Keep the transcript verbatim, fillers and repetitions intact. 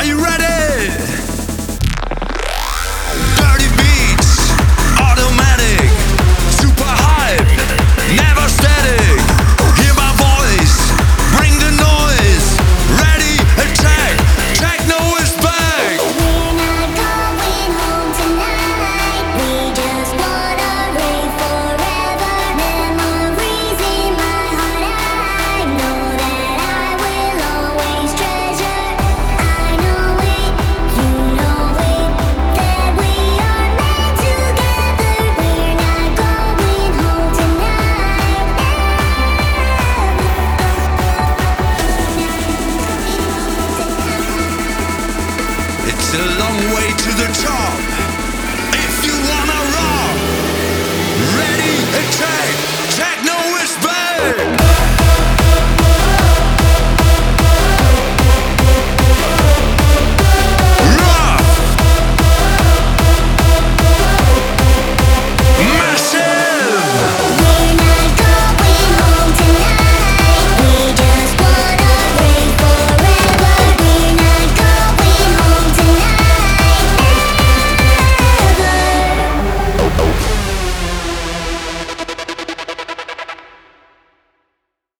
you ready? Dirty beats, automatic, super hype, never static. Hear my voice, bring the noise. Ready, attack, techno is back. We're not going home tonight. We just wanna live forever. Memories in my heart, I know that I will always treasure. I know it, you know it, that we are meant together. We're not going home tonight. It's a long way to the top.